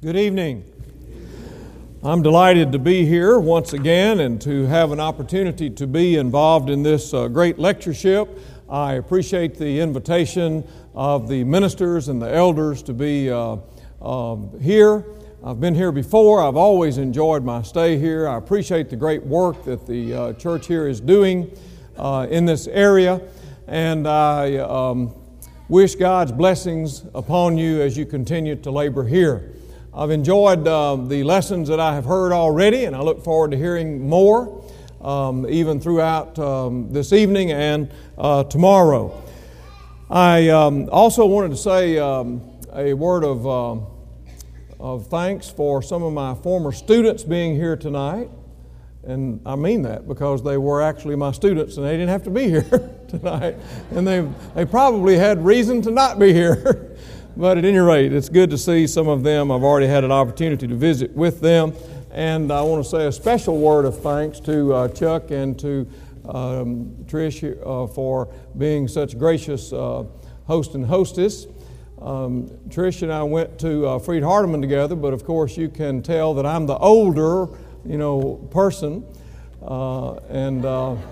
Good evening. I'm delighted to be here once again and to have an opportunity to be involved in this great lectureship. I appreciate the invitation of the ministers and the elders to be here. I've been here before. I've always enjoyed my stay here. I appreciate the great work that the church here is doing in this area, and I wish God's blessings upon you as you continue to labor here. I've enjoyed the lessons that I have heard already, and I look forward to hearing more, even throughout this evening and tomorrow. I also wanted to say a word of thanks for some of my former students being here tonight. And I mean that because they were actually my students and they didn't have to be here tonight. And they probably had reason to not be here. But at any rate, it's good to see some of them. I've already had an opportunity to visit with them. And I want to say a special word of thanks to Chuck and to Trish for being such gracious host and hostess. Trish and I went to Freed Hardeman together, but of course you can tell that I'm the older, person. And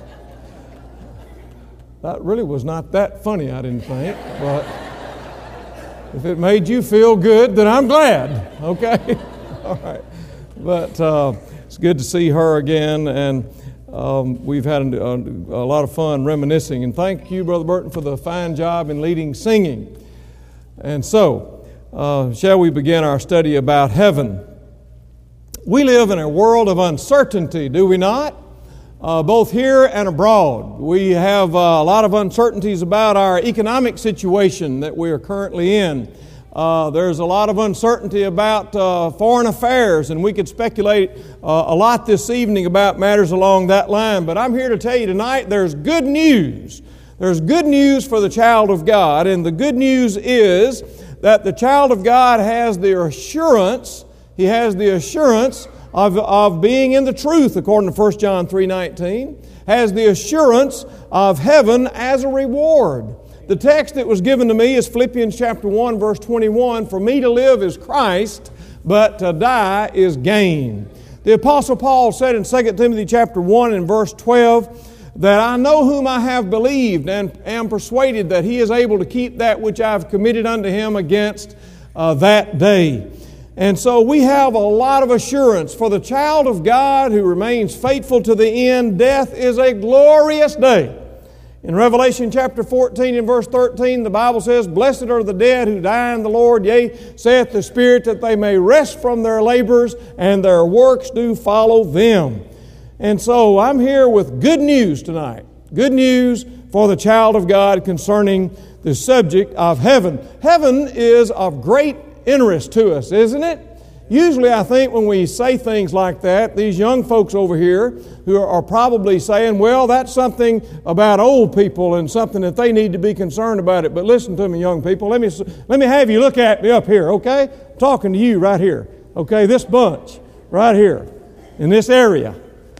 that really was not that funny, I didn't think. But if it made you feel good, then I'm glad, okay? All right. But it's good to see her again, and we've had a lot of fun reminiscing. And thank you, Brother Burton, for the fine job in leading singing. And so, shall we begin our study about heaven? We live in a world of uncertainty, do we not? Both here and abroad. We have a lot of uncertainties about our economic situation that we are currently in. There's a lot of uncertainty about foreign affairs, and we could speculate a lot this evening about matters along that line. But I'm here to tell you tonight there's good news. There's good news for the child of God, and the good news is that the child of God has the assurance, he has the assurance of being in the truth, according to 1 John 3:19, has the assurance of heaven as a reward. The text that was given to me is Philippians chapter 1, verse 21, "For me to live is Christ, but to die is gain." The Apostle Paul said in 2 Timothy chapter 1 and verse 12, that I know whom I have believed and am persuaded that he is able to keep that which I have committed unto him against that day. And so we have a lot of assurance. For the child of God who remains faithful to the end, death is a glorious day. In Revelation chapter 14 and verse 13, the Bible says, "Blessed are the dead who die in the Lord, yea, saith the Spirit, that they may rest from their labors, and their works do follow them." And so I'm here with good news tonight. Good news for the child of God concerning the subject of heaven. Heaven is of great interest to us, isn't it? Usually I think when we say things like that, these young folks over here who are probably saying, well, that's something about old people and something that they need to be concerned about it. But listen to me, young people. Let me have you look at me up here, okay? I'm talking to you right here, okay? This bunch right here in this area.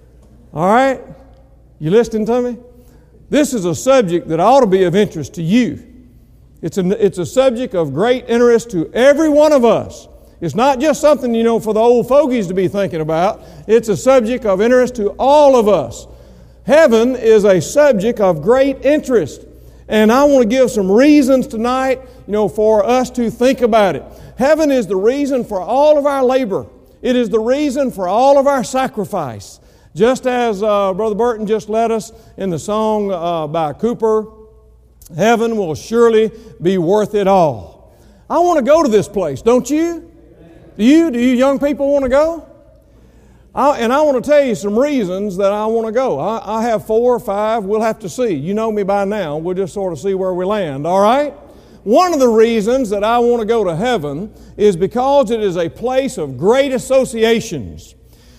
All right? You listening to me? This is a subject that ought to be of interest to you. It's a subject of great interest to every one of us. It's not just something, for the old fogies to be thinking about. It's a subject of interest to all of us. Heaven is a subject of great interest. And I want to give some reasons tonight, for us to think about it. Heaven is the reason for all of our labor. It is the reason for all of our sacrifice. Just as Brother Burton just led us in the song by Cooper, heaven will surely be worth it all. I want to go to this place, don't you? Do you young people want to go? And I want to tell you some reasons that I want to go. I have 4 or 5. We'll have to see. You know me by now. We'll just sort of see where we land, all right? One of the reasons that I want to go to heaven is because it is a place of great associations.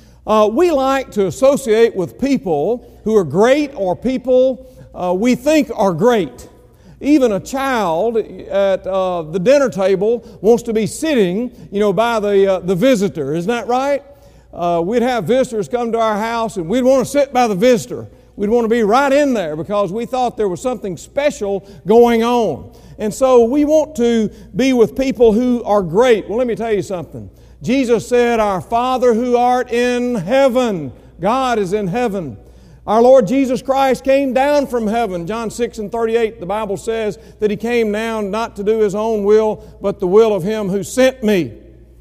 We like to associate with people who are great or people we think are great. Even a child at the dinner table wants to be sitting, by the visitor. Isn't that right? We'd have visitors come to our house and we'd want to sit by the visitor. We'd want to be right in there because we thought there was something special going on. And so we want to be with people who are great. Well, let me tell you something. Jesus said, "Our Father who art in heaven." God is in heaven. Our Lord Jesus Christ came down from heaven. John 6:38, the Bible says that He came down not to do His own will, but the will of Him who sent me.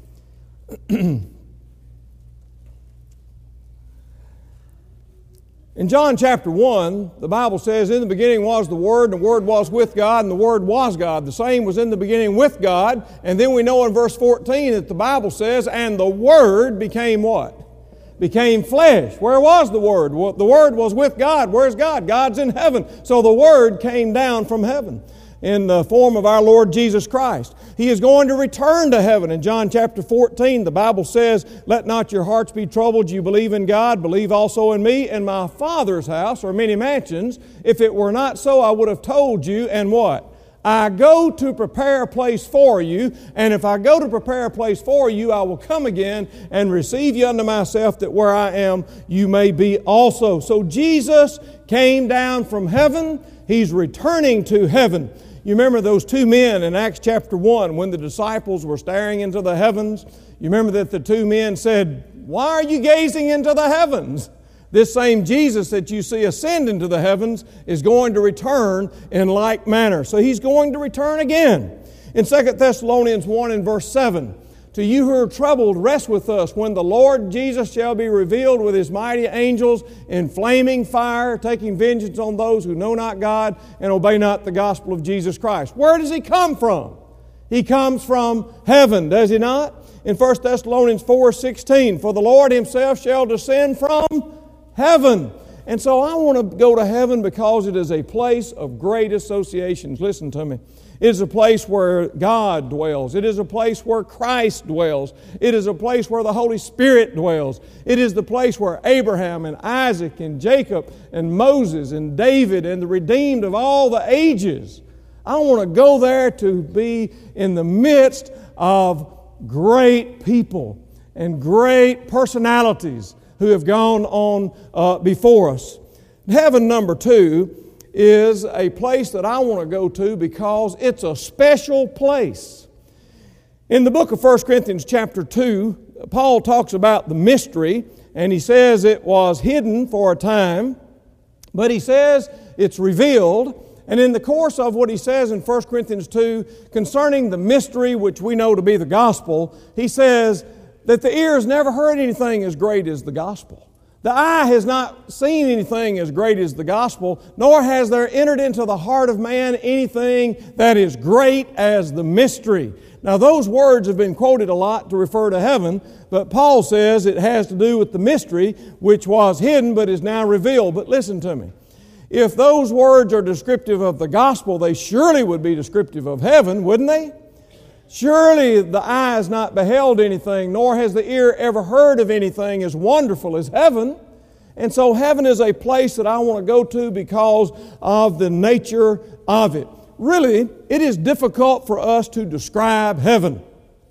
In John chapter 1, the Bible says, "In the beginning was the Word, and the Word was with God, and the Word was God. The same was in the beginning with God." And then we know in verse 14 that the Bible says, "And the Word became" what? Became flesh. Where was the Word? Well, the Word was with God. Where's God? God's in heaven. So the Word came down from heaven in the form of our Lord Jesus Christ. He is going to return to heaven. In John chapter 14, the Bible says, "Let not your hearts be troubled. You believe in God, believe also in me. In my Father's house are many mansions. If it were not so, I would have told you." And what? "I go to prepare a place for you, and if I go to prepare a place for you, I will come again and receive you unto myself, that where I am, you may be also." So Jesus came down from heaven. He's returning to heaven. You remember those two men in Acts chapter 1 when the disciples were staring into the heavens? You remember that the two men said, "Why are you gazing into the heavens?" This same Jesus that you see ascend into the heavens is going to return in like manner. So He's going to return again. In 2 Thessalonians 1 and verse 7, "To you who are troubled, rest with us when the Lord Jesus shall be revealed with His mighty angels in flaming fire, taking vengeance on those who know not God and obey not the gospel of Jesus Christ." Where does He come from? He comes from heaven, does He not? In 1 Thessalonians 4:16, "For the Lord Himself shall descend from heaven." And so I want to go to heaven because it is a place of great associations. Listen to me. It is a place where God dwells. It is a place where Christ dwells. It is a place where the Holy Spirit dwells. It is the place where Abraham and Isaac and Jacob and Moses and David and the redeemed of all the ages. I want to go there to be in the midst of great people and great personalities who have gone on before us. Heaven number 2 is a place that I want to go to because it's a special place. In the book of 1 Corinthians chapter 2, Paul talks about the mystery, and he says it was hidden for a time, but he says it's revealed. And in the course of what he says in 1 Corinthians 2 concerning the mystery, which we know to be the gospel, he says that the ear has never heard anything as great as the gospel. The eye has not seen anything as great as the gospel, nor has there entered into the heart of man anything that is great as the mystery. Now those words have been quoted a lot to refer to heaven, but Paul says it has to do with the mystery which was hidden but is now revealed. But listen to me. If those words are descriptive of the gospel, they surely would be descriptive of heaven, wouldn't they? Surely the eye has not beheld anything, nor has the ear ever heard of anything as wonderful as heaven. And so heaven is a place that I want to go to because of the nature of it. Really, it is difficult for us to describe heaven.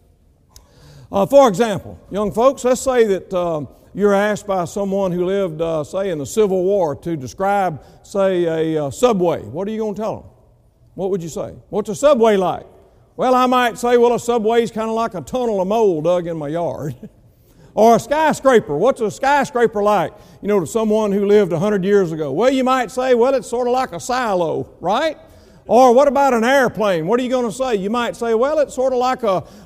For example, young folks, let's say that you're asked by someone who lived, say, in the Civil War to describe, say, a subway. What are you going to tell them? What would you say? What's a subway like? Well, I might say, well, a subway is kind of like a tunnel of mold dug in my yard. Or a skyscraper. What's a skyscraper like? You know, to someone who lived 100 years ago. Well, you might say, well, it's sort of like a silo, right? Or what about an airplane? What are you going to say? You might say, well, it's sort of like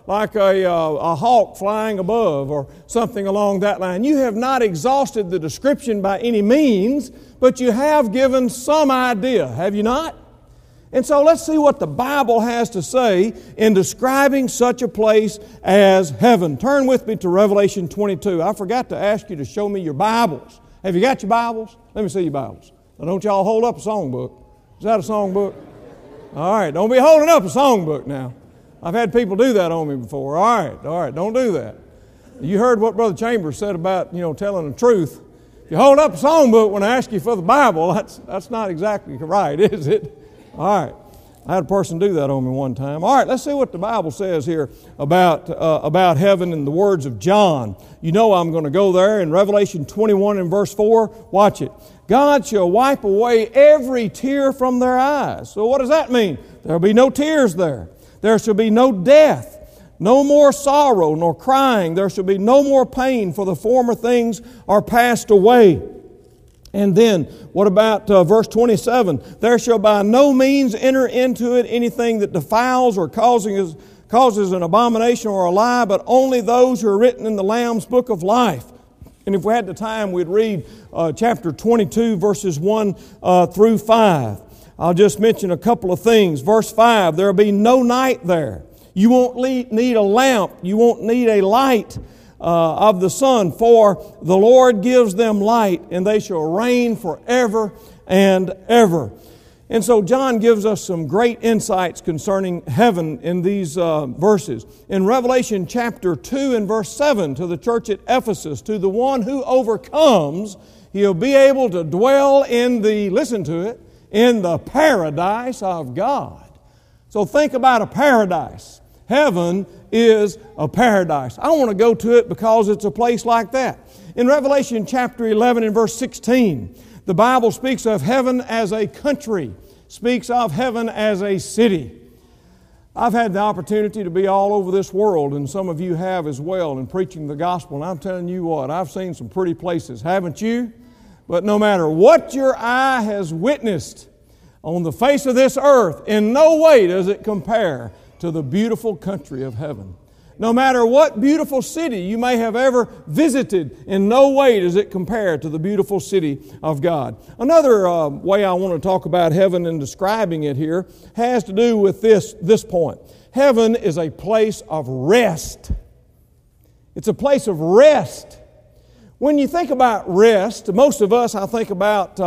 a hawk flying above or something along that line. You have not exhausted the description by any means, but you have given some idea, have you not? And so let's see what the Bible has to say in describing such a place as heaven. Turn with me to Revelation 22. I forgot to ask you to show me your Bibles. Have you got your Bibles? Let me see your Bibles. Now don't y'all hold up a songbook. Is that a songbook? All right, don't be holding up a songbook now. I've had people do that on me before. All right, don't do that. You heard what Brother Chambers said about, telling the truth. If you hold up a songbook when I ask you for the Bible, that's not exactly right, is it? All right. I had a person do that on me one time. All right, let's see what the Bible says here about heaven in the words of John. You know I'm going to go there in Revelation 21 and verse 4. Watch it. God shall wipe away every tear from their eyes. So what does that mean? There will be no tears there. There shall be no death, No more sorrow nor crying. There shall be no more pain, for the former things are passed away. And then, what about verse 27? There shall by no means enter into it anything that defiles or causes an abomination or a lie, but only those who are written in the Lamb's book of life. And if we had the time, we'd read chapter 22, verses 1 through 5. I'll just mention a couple of things. Verse 5, there will be no night there. You won't need a lamp. You won't need a light of the sun, for the Lord gives them light, and they shall reign forever and ever. And so John gives us some great insights concerning heaven in these verses. In Revelation chapter 2 and verse 7, to the church at Ephesus, to the one who overcomes, he'll be able to dwell in the, listen to it, in the paradise of God. So think about a paradise. Heaven is a paradise. I want to go to it because it's a place like that. In Revelation chapter 11 and verse 16, the Bible speaks of heaven as a country, speaks of heaven as a city. I've had the opportunity to be all over this world, and some of you have as well, in preaching the gospel. And I'm telling you what, I've seen some pretty places, haven't you? But no matter what your eye has witnessed on the face of this earth, in no way does it compare to the beautiful country of heaven. No matter what beautiful city you may have ever visited, in no way does it compare to the beautiful city of God. Another way I want to talk about heaven and describing it here has to do with this point. Heaven is a place of rest. It's a place of rest. When you think about rest, most of us, I think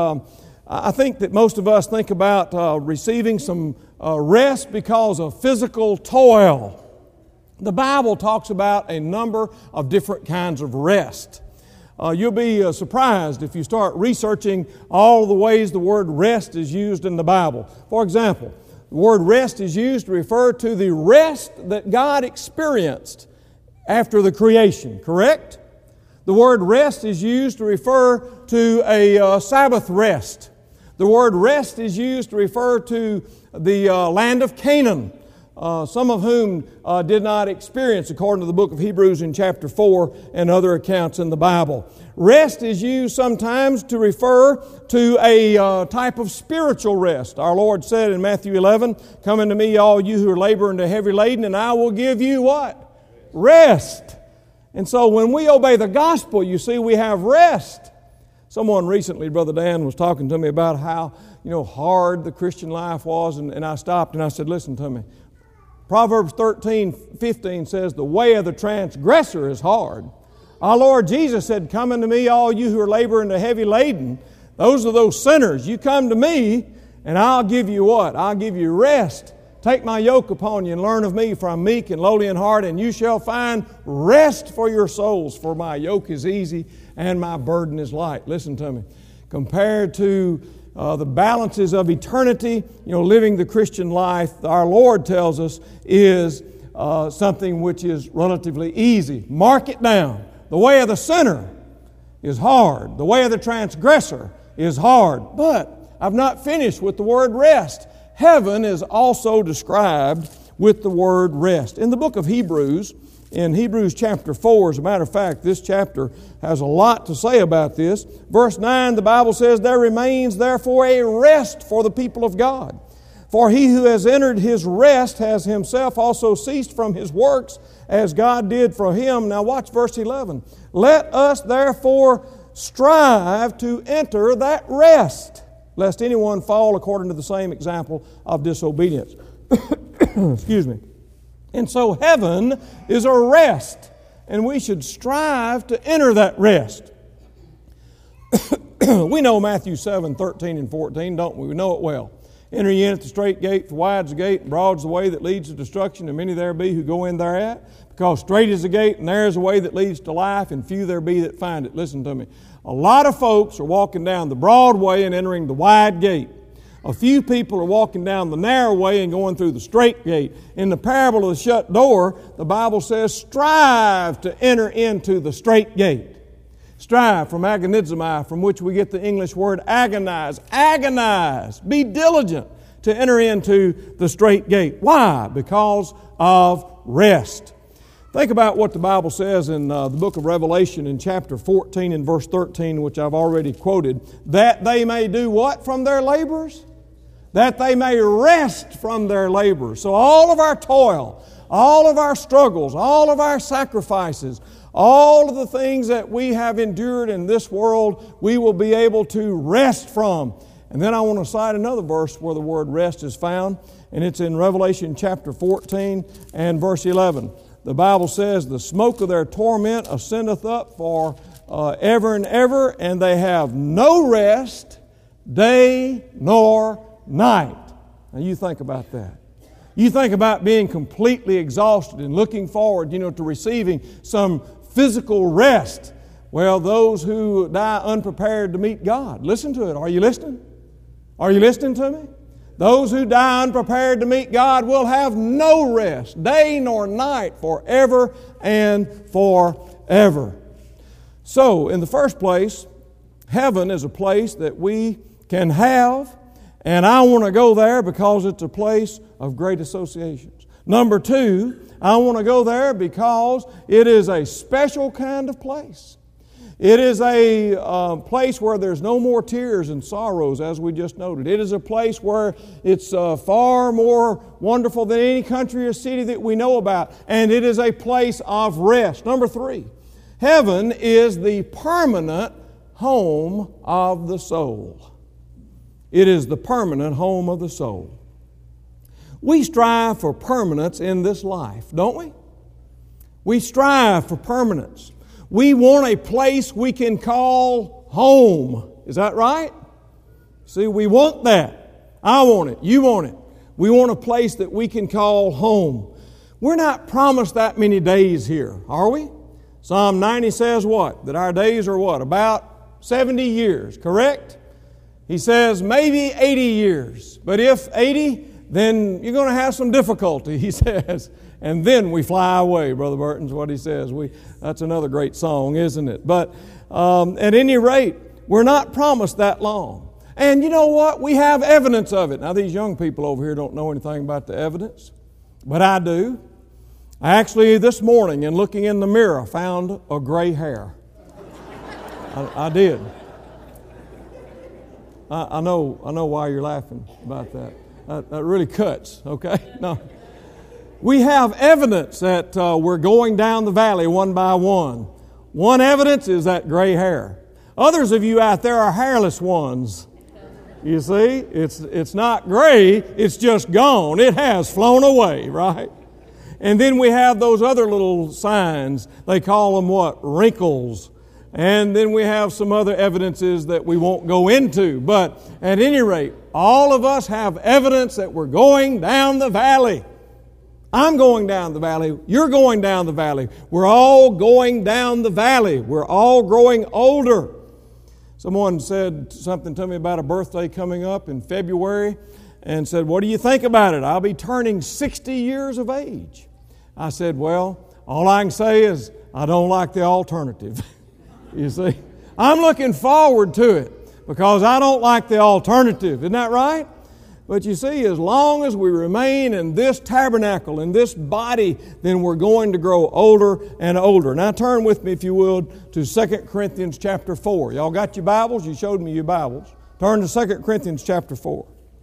that most of us think about receiving some rest because of physical toil. The Bible talks about a number of different kinds of rest. You'll be surprised if you start researching all the ways the word rest is used in the Bible. For example, the word rest is used to refer to the rest that God experienced after the creation, correct? The word rest is used to refer to a Sabbath rest. The word rest is used to refer to the land of Canaan, some of whom did not experience, according to the book of Hebrews in chapter 4 and other accounts in the Bible. Rest is used sometimes to refer to a type of spiritual rest. Our Lord said in Matthew 11, "Come unto me, all you who are laboring and heavy laden, and I will give you" what? Rest. And so when we obey the gospel, you see, we have rest. Someone recently, Brother Dan, was talking to me about how, hard the Christian life was, and I stopped and I said, listen to me. Proverbs 13:15 says, "The way of the transgressor is hard." Our Lord Jesus said, "Come unto me, all you who are laboring and heavy laden." Those are those sinners. You come to me, and I'll give you what? I'll give you rest. "Take my yoke upon you and learn of me, for I'm meek and lowly in heart, and you shall find rest for your souls. For my yoke is easy and my burden is light." Listen to me. Compared to the balances of eternity, living the Christian life, our Lord tells us, is something which is relatively easy. Mark it down. The way of the sinner is hard. The way of the transgressor is hard. But I've not finished with the word rest. Heaven is also described with the word rest. In the book of Hebrews, in Hebrews chapter 4, as a matter of fact, this chapter has a lot to say about this. Verse 9, the Bible says, "There remains therefore a rest for the people of God. For he who has entered his rest has himself also ceased from his works, as God did for him." Now watch verse 11. "Let us therefore strive to enter that rest, lest anyone fall according to the same example of disobedience." Excuse me. And so heaven is a rest, and we should strive to enter that rest. We know Matthew 7:13 and 14, don't we? We know it well. "Enter ye in at the straight gate, for wide is the gate, and broad is the way that leads to destruction, and many there be who go in thereat. Because straight is the gate, and there is a way that leads to life, and few there be that find it." Listen to me. A lot of folks are walking down the broad way and entering the wide gate. A few people are walking down the narrow way and going through the straight gate. In the parable of the shut door, the Bible says, "Strive to enter into the straight gate." Strive, from agonizomai, from which we get the English word agonize. Agonize. Be diligent to enter into the straight gate. Why? Because of rest. Think about what the Bible says in the book of Revelation in chapter 14 and verse 13, which I've already quoted. That they may do what from their labors? That they may rest from their labors. So all of our toil, all of our struggles, all of our sacrifices, all of the things that we have endured in this world, we will be able to rest from. And then I want to cite another verse where the word rest is found, and it's in Revelation chapter 14 and verse 11. The Bible says, the smoke of their torment ascendeth up for ever and ever, and they have no rest, day nor night. Now you think about that. You think about being completely exhausted and looking forward, to receiving some physical rest. Well, those who die unprepared to meet God. Listen to it. Are you listening? Are you listening to me? Those who die unprepared to meet God will have no rest, day nor night, forever and forever. So, in the first place, heaven is a place that we can have, and I want to go there because it's a place of great associations. Number two, I want to go there because it is a special kind of place. It is a place where there's no more tears and sorrows, as we just noted. It is a place where it's far more wonderful than any country or city that we know about. And it is a place of rest. Number three, heaven is the permanent home of the soul. It is the permanent home of the soul. We strive for permanence in this life, don't we? We strive for permanence. We want a place we can call home. Is that right? See, we want that. I want it. You want it. We want a place that we can call home. We're not promised that many days here, are we? Psalm 90 says what? That our days are what? About 70 years, correct? He says maybe 80 years. But if 80, then you're going to have some difficulty, he says. And then we fly away, Brother Burton's what he says. That's another great song, isn't it? But at any rate, we're not promised that long. And you know what? We have evidence of it. Now, these young people over here don't know anything about the evidence, but I do. I actually, this morning, in looking in the mirror, found a gray hair. I did. I know why you're laughing about that. That really cuts, okay? No. We have evidence that we're going down the valley one by one. One evidence is that gray hair. Others of you out there are hairless ones. You see, it's not gray, it's just gone. It has flown away, right? And then we have those other little signs. They call them what? Wrinkles. And then we have some other evidences that we won't go into. But at any rate, all of us have evidence that we're going down the valley. I'm going down the valley. You're going down the valley. We're all going down the valley. We're all growing older. Someone said something to me about a birthday coming up in February and said, "What do you think about it? I'll be turning 60 years of age." I said, "Well, all I can say is I don't like the alternative." You see, I'm looking forward to it because I don't like the alternative. Isn't that right? But you see, as long as we remain in this tabernacle, in this body, then we're going to grow older and older. Now turn with me, if you would, to 2 Corinthians chapter 4. Y'all got your Bibles? You showed me your Bibles. Turn to 2 Corinthians chapter 4.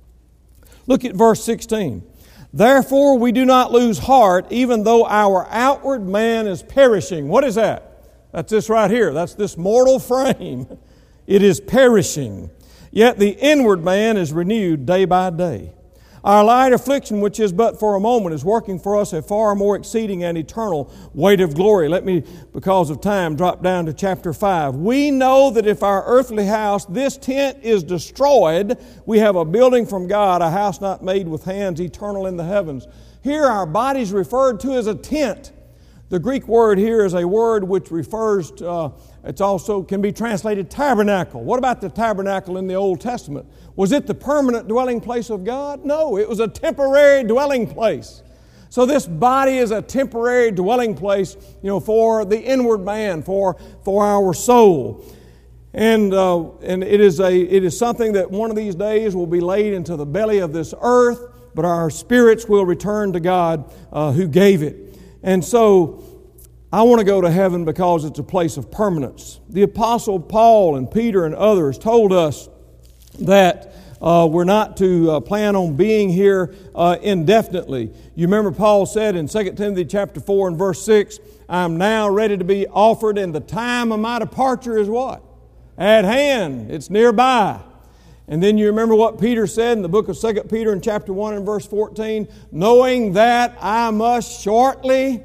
Look at verse 16. "Therefore we do not lose heart, even though our outward man is perishing." What is that? That's this right here. That's this mortal frame. It is perishing. "Yet the inward man is renewed day by day. Our light affliction, which is but for a moment, is working for us a far more exceeding and eternal weight of glory." Let me, because of time, drop down to chapter 5. "We know that if our earthly house, this tent, is destroyed, we have a building from God, a house not made with hands, eternal in the heavens." Here our body's referred to as a tent. The Greek word here is a word which refers to, it also can be translated tabernacle. What about the tabernacle in the Old Testament? Was it the permanent dwelling place of God? No, it was a temporary dwelling place. So this body is a temporary dwelling place, for the inward man, for our soul. And it is something that one of these days will be laid into the belly of this earth, but our spirits will return to God who gave it. And so I want to go to heaven because it's a place of permanence. The Apostle Paul and Peter and others told us that we're not to plan on being here indefinitely. You remember Paul said in 2 Timothy chapter 4 and verse 6, I'm now ready to be offered, and the time of my departure is what? At hand. It's nearby. And then you remember what Peter said in the book of 2 Peter in chapter 1 and verse 14, knowing that I must shortly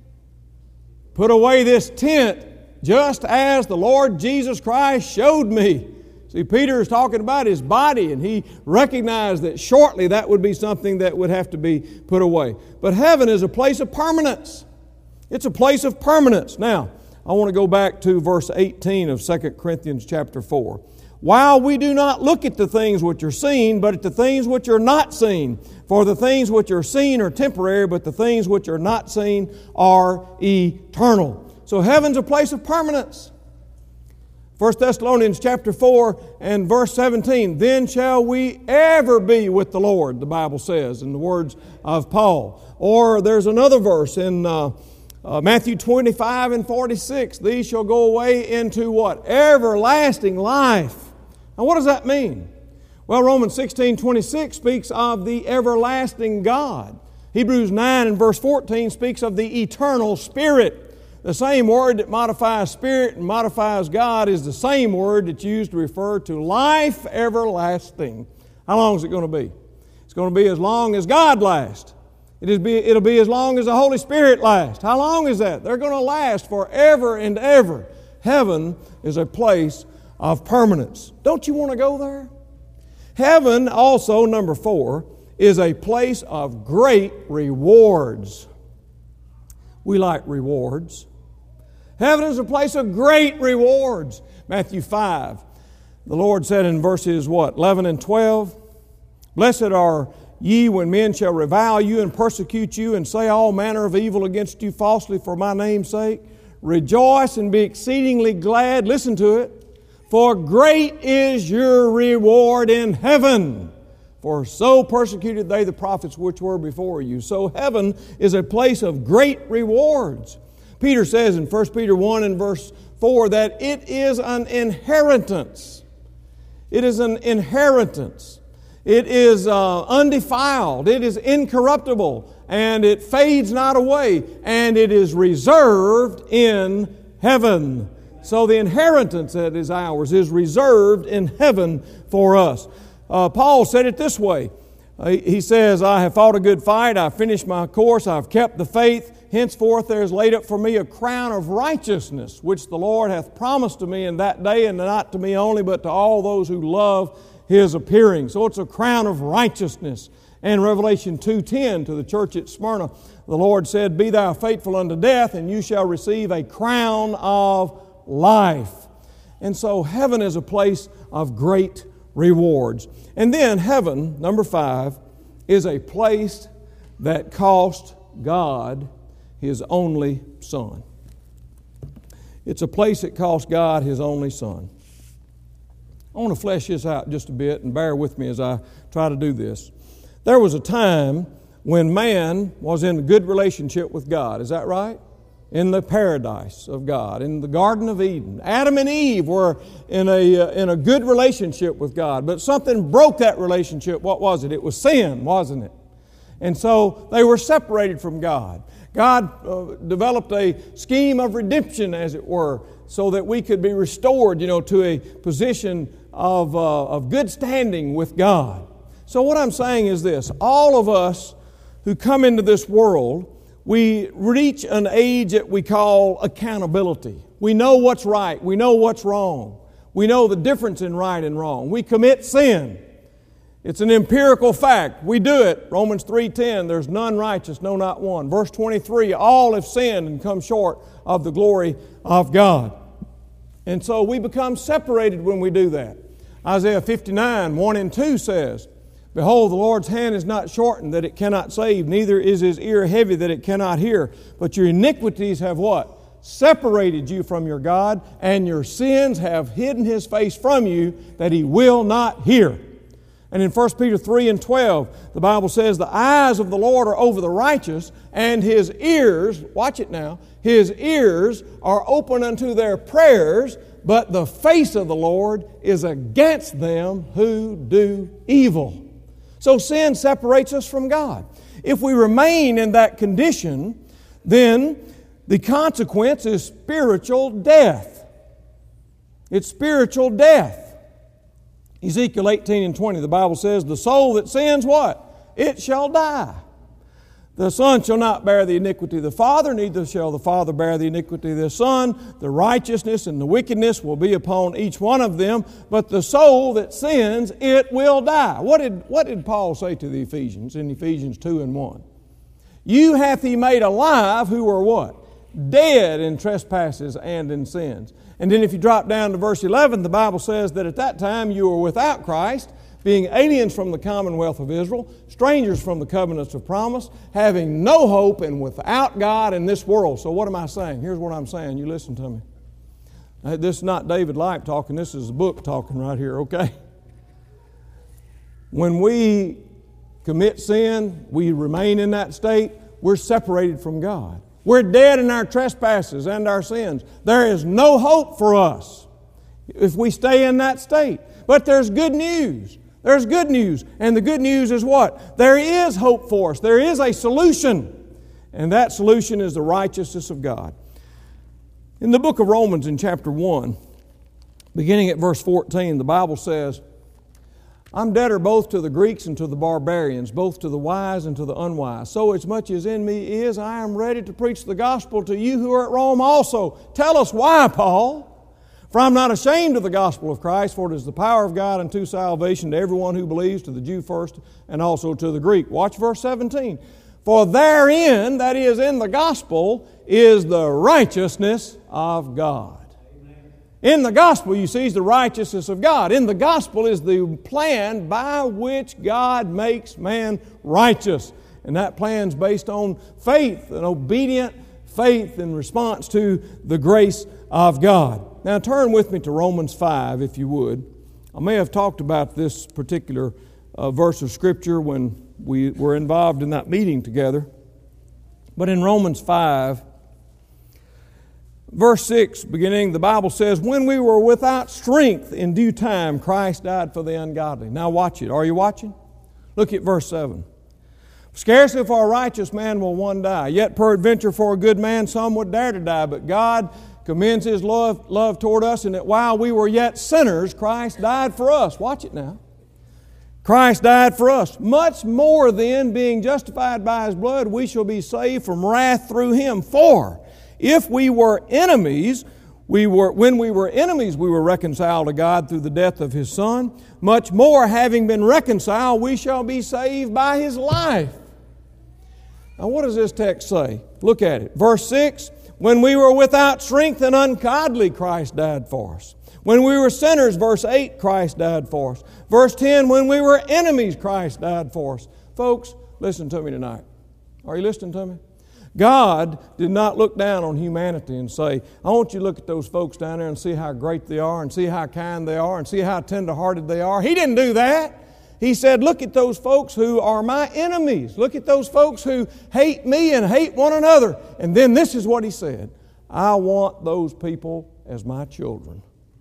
put away this tent, just as the Lord Jesus Christ showed me. See, Peter is talking about his body, and he recognized that shortly that would be something that would have to be put away. But heaven is a place of permanence. It's a place of permanence. Now, I want to go back to verse 18 of 2 Corinthians chapter 4. While we do not look at the things which are seen, but at the things which are not seen. For the things which are seen are temporary, but the things which are not seen are eternal. So heaven's a place of permanence. 1 Thessalonians chapter 4 and verse 17, then shall we ever be with the Lord, the Bible says, in the words of Paul. Or there's another verse in Matthew 25 and 46, these shall go away into what? Everlasting life. Now what does that mean? Well, Romans 16:26 speaks of the everlasting God. Hebrews 9 and verse 14 speaks of the eternal Spirit. The same word that modifies Spirit and modifies God is the same word that's used to refer to life everlasting. How long is it going to be? It's going to be as long as God lasts. It'll be as long as the Holy Spirit lasts. How long is that? They're going to last forever and ever. Heaven is a place of permanence. Don't you want to go there? Heaven also, number 4, is a place of great rewards. We like rewards. Heaven is a place of great rewards. Matthew 5, the Lord said in verses 11 and 12, blessed are ye when men shall revile you and persecute you and say all manner of evil against you falsely for my name's sake. Rejoice and be exceedingly glad. Listen to it. For great is your reward in heaven. For so persecuted they the prophets which were before you. So heaven is a place of great rewards. Peter says in 1 Peter 1 and verse 4 that it is an inheritance. It is an inheritance. It is undefiled. It is incorruptible. And it fades not away. And it is reserved in heaven. So the inheritance that is ours is reserved in heaven for us. Paul said it this way. He says, I have fought a good fight. I've finished my course. I've kept the faith. Henceforth there is laid up for me a crown of righteousness, which the Lord hath promised to me in that day, and not to me only, but to all those who love His appearing. So it's a crown of righteousness. And Revelation 2:10 to the church at Smyrna, the Lord said, be thou faithful unto death, and you shall receive a crown of life. And so heaven is a place of great rewards. And then heaven, number 5, is a place that cost God His only Son. It's a place that cost God His only Son. I want to flesh this out just a bit, and bear with me as I try to do this. There was a time when man was in a good relationship with God. Is that right? In the paradise of God, in the Garden of Eden. Adam and Eve were in a good relationship with God, but something broke that relationship. What was it? It was sin, wasn't it? And so they were separated from God. God developed a scheme of redemption, as it were, so that we could be restored, to a position of good standing with God. So what I'm saying is this: all of us who come into this world, we reach an age that we call accountability. We know what's right. We know what's wrong. We know the difference in right and wrong. We commit sin. It's an empirical fact. We do it. Romans 3:10, there's none righteous, no, not one. Verse 23, all have sinned and come short of the glory of God. And so we become separated when we do that. Isaiah 59, 1 and 2 says, behold, the Lord's hand is not shortened that it cannot save, neither is His ear heavy that it cannot hear. But your iniquities have what? Separated you from your God, and your sins have hidden His face from you that He will not hear. And in 1 Peter 3 and 12, the Bible says, the eyes of the Lord are over the righteous, and His ears, watch it now, His ears are open unto their prayers, but the face of the Lord is against them who do evil. So sin separates us from God. If we remain in that condition, then the consequence is spiritual death. It's spiritual death. Ezekiel 18 and 20, the Bible says, the soul that sins, what? It shall die. The son shall not bear the iniquity of the father, neither shall the father bear the iniquity of the son. The righteousness and the wickedness will be upon each one of them, but the soul that sins, it will die. What did Paul say to the Ephesians in Ephesians 2 and 1? You hath He made alive who were what? Dead in trespasses and in sins. And then if you drop down to verse 11, the Bible says that at that time you were without Christ, being aliens from the commonwealth of Israel, strangers from the covenants of promise, having no hope and without God in this world. So what am I saying? Here's what I'm saying. You listen to me. This is not David Lipe talking. This is the book talking right here, okay? When we commit sin, we remain in that state, we're separated from God. We're dead in our trespasses and our sins. There is no hope for us if we stay in that state. But there's good news. There's good news. And the good news is what? There is hope for us. There is a solution. And that solution is the righteousness of God. In the book of Romans in chapter 1, beginning at verse 14, the Bible says, I'm debtor both to the Greeks and to the barbarians, both to the wise and to the unwise. So as much as in me is, I am ready to preach the gospel to you who are at Rome also. Tell us why, Paul. For I'm not ashamed of the gospel of Christ, for it is the power of God unto salvation to everyone who believes, to the Jew first, and also to the Greek. Watch verse 17. For therein, that is in the gospel, is the righteousness of God. In the gospel, you see, is the righteousness of God. In the gospel is the plan by which God makes man righteous. And that plan is based on faith, an obedient faith in response to the grace of God. Now turn with me to Romans 5, if you would. I may have talked about this particular verse of Scripture when we were involved in that meeting together. But in Romans 5, verse 6, beginning, the Bible says, when we were without strength in due time, Christ died for the ungodly. Now watch it. Are you watching? Look at verse 7. Scarcely for a righteous man will one die, yet peradventure for a good man some would dare to die. But God commends His love toward us, in that while we were yet sinners, Christ died for us. Watch it now. Christ died for us. Much more then, being justified by His blood, we shall be saved from wrath through Him. For if we were enemies, when we were enemies, we were reconciled to God through the death of His Son. Much more, having been reconciled, we shall be saved by His life. Now, what does this text say? Look at it. Verse 6, when we were without strength and ungodly, Christ died for us. When we were sinners, verse 8, Christ died for us. Verse 10, when we were enemies, Christ died for us. Folks, listen to me tonight. Are you listening to me? God did not look down on humanity and say, I want you to look at those folks down there and see how great they are and see how kind they are and see how tender-hearted they are. He didn't do that. He said, look at those folks who are my enemies. Look at those folks who hate me and hate one another. And then this is what He said. I want those people as my children.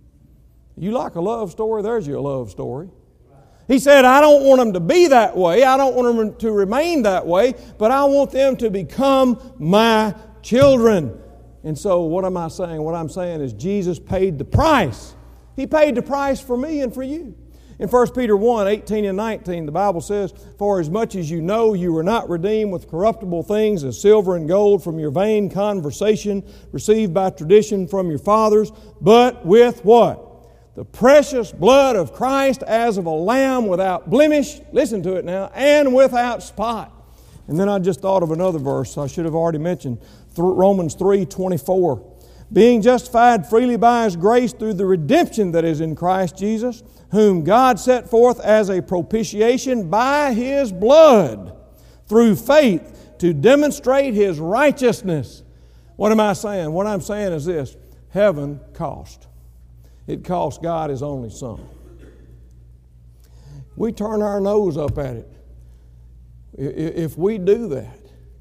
You like a love story? There's your love story. He said, I don't want them to be that way. I don't want them to remain that way, but I want them to become my children. And so what am I saying? What I'm saying is Jesus paid the price. He paid the price for me and for you. In 1 Peter 1, 18 and 19, the Bible says, for as much as you know you were not redeemed with corruptible things as silver and gold from your vain conversation received by tradition from your fathers, but with what? The precious blood of Christ as of a lamb without blemish, listen to it now, and without spot. And then I just thought of another verse I should have already mentioned, Romans 3:24. Being justified freely by His grace through the redemption that is in Christ Jesus, whom God set forth as a propitiation by His blood, through faith, to demonstrate His righteousness. What am I saying? What I'm saying is this: heaven cost. It cost God His only Son. We turn our nose up at it. If we do that,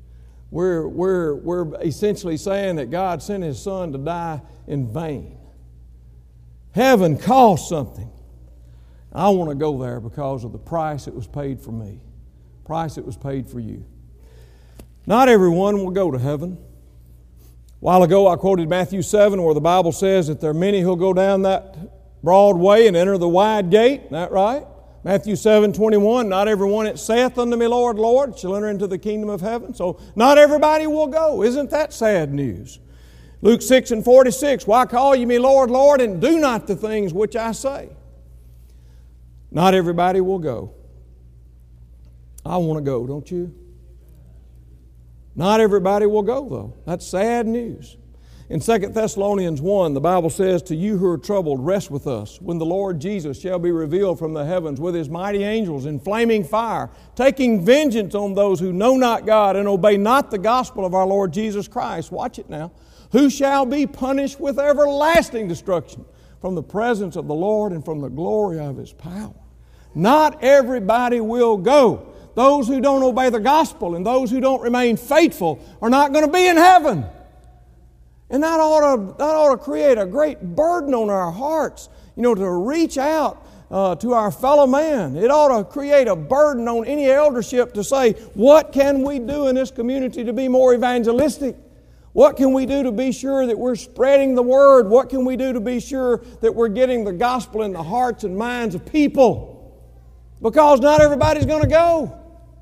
we're essentially saying that God sent His Son to die in vain. Heaven costs something. I want to go there because of the price that was paid for me, price that was paid for you. Not everyone will go to heaven. A while ago I quoted Matthew 7 where the Bible says that there are many who will go down that broad way and enter the wide gate. Isn't that right? Matthew 7:21, not everyone that saith unto me, Lord, Lord, shall enter into the kingdom of heaven. So not everybody will go. Isn't that sad news? Luke 6:46, why call ye me Lord, Lord, and do not the things which I say? Not everybody will go. I want to go, don't you? Not everybody will go, though. That's sad news. In 2 Thessalonians 1, the Bible says, to you who are troubled, rest with us, when the Lord Jesus shall be revealed from the heavens with His mighty angels in flaming fire, taking vengeance on those who know not God and obey not the gospel of our Lord Jesus Christ. Watch it now. Who shall be punished with everlasting destruction from the presence of the Lord and from the glory of His power. Not everybody will go. Those who don't obey the gospel and those who don't remain faithful are not going to be in heaven. And that ought to create a great burden on our hearts, to reach out to our fellow man. It ought to create a burden on any eldership to say, what can we do in this community to be more evangelistic? What can we do to be sure that we're spreading the word? What can we do to be sure that we're getting the gospel in the hearts and minds of people? Because not everybody's going to go.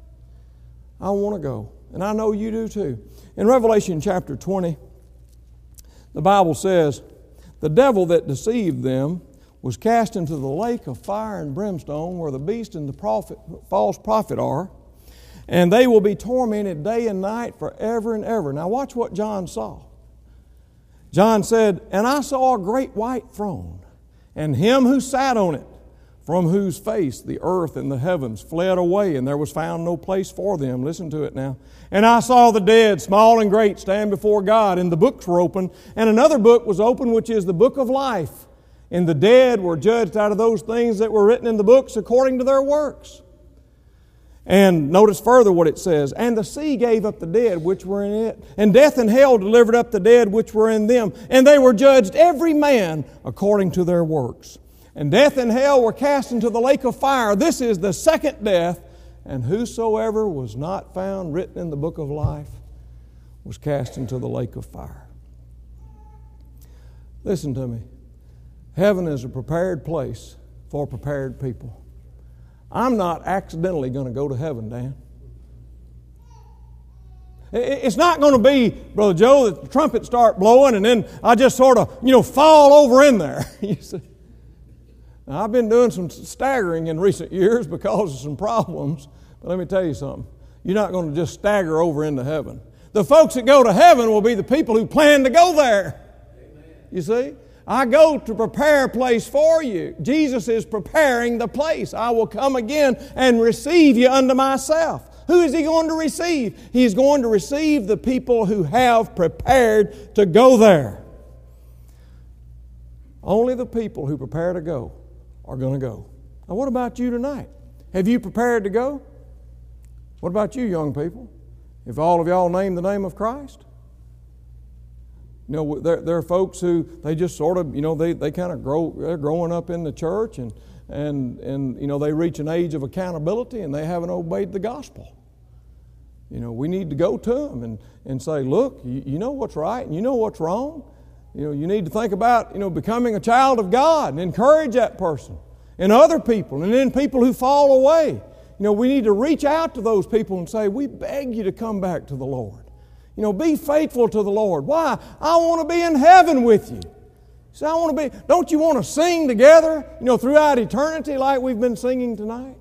I want to go, and I know you do too. In Revelation chapter 20, the Bible says, the devil that deceived them was cast into the lake of fire and brimstone where the beast and the false prophet are, and they will be tormented day and night forever and ever. Now watch what John saw. John said, and I saw a great white throne, and Him who sat on it, from whose face the earth and the heavens fled away, and there was found no place for them. Listen to it now. And I saw the dead, small and great, stand before God, and the books were opened, and another book was opened, which is the book of life. And the dead were judged out of those things that were written in the books according to their works. And notice further what it says. And the sea gave up the dead which were in it, and death and hell delivered up the dead which were in them, and they were judged every man according to their works. And death and hell were cast into the lake of fire. This is the second death. And whosoever was not found written in the book of life was cast into the lake of fire. Listen to me. Heaven is a prepared place for prepared people. I'm not accidentally going to go to heaven, Dan. It's not going to be, Brother Joe, that the trumpets start blowing and then I just sort of, fall over in there. You see? Now, I've been doing some staggering in recent years because of some problems, but let me tell you something. You're not going to just stagger over into heaven. The folks that go to heaven will be the people who plan to go there. Amen. You see? I go to prepare a place for you. Jesus is preparing the place. I will come again and receive you unto myself. Who is He going to receive? He's going to receive the people who have prepared to go there. Only the people who prepare to go are going to go. Now, what about you tonight? Have you prepared to go? What about you, young people? If all of y'all name the name of Christ? There are folks who they just sort of, they kind of grow. They're growing up in the church, and they reach an age of accountability, and they haven't obeyed the gospel. We need to go to them and say, look, you know what's right, and you know what's wrong. You need to think about, becoming a child of God and encourage that person and other people and then people who fall away. We need to reach out to those people and say, we beg you to come back to the Lord. Be faithful to the Lord. Why? I want to be in heaven with you. See, don't you want to sing together, throughout eternity like we've been singing tonight?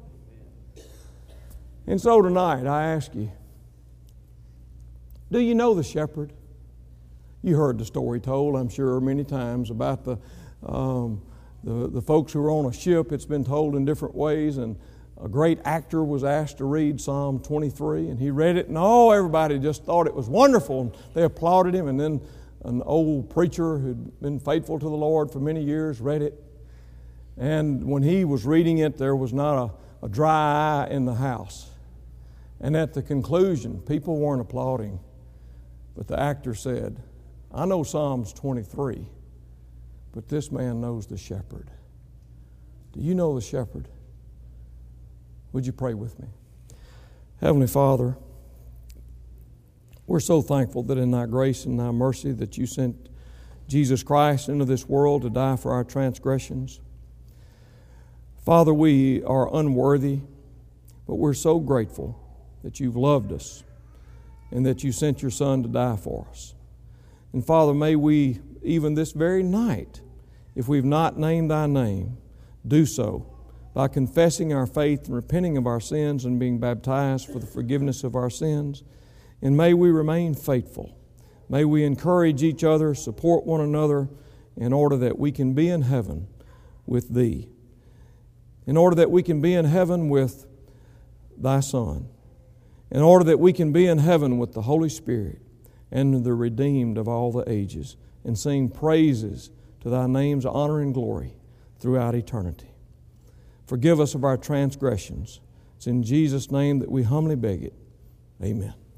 And so tonight, I ask you, do you know the shepherd? You heard the story told, I'm sure, many times about the folks who were on a ship. It's been told in different ways, and a great actor was asked to read Psalm 23, and he read it, and everybody just thought it was wonderful, and they applauded him. And then an old preacher who'd been faithful to the Lord for many years read it, and when he was reading it, there was not a a dry eye in the house. And at the conclusion, people weren't applauding, but the actor said, I know Psalms 23, but this man knows the shepherd. Do you know the shepherd? Would you pray with me? Heavenly Father, we're so thankful that in Thy grace and Thy mercy that You sent Jesus Christ into this world to die for our transgressions. Father, we are unworthy, but we're so grateful that You've loved us and that You sent Your Son to die for us. And Father, may we, even this very night, if we've not named Thy name, do so by confessing our faith and repenting of our sins and being baptized for the forgiveness of our sins. And may we remain faithful. May we encourage each other, support one another, in order that we can be in heaven with Thee. In order that we can be in heaven with Thy Son. In order that we can be in heaven with the Holy Spirit and the redeemed of all the ages, and sing praises to Thy name's honor and glory throughout eternity. Forgive us of our transgressions. It's in Jesus' name that we humbly beg it. Amen.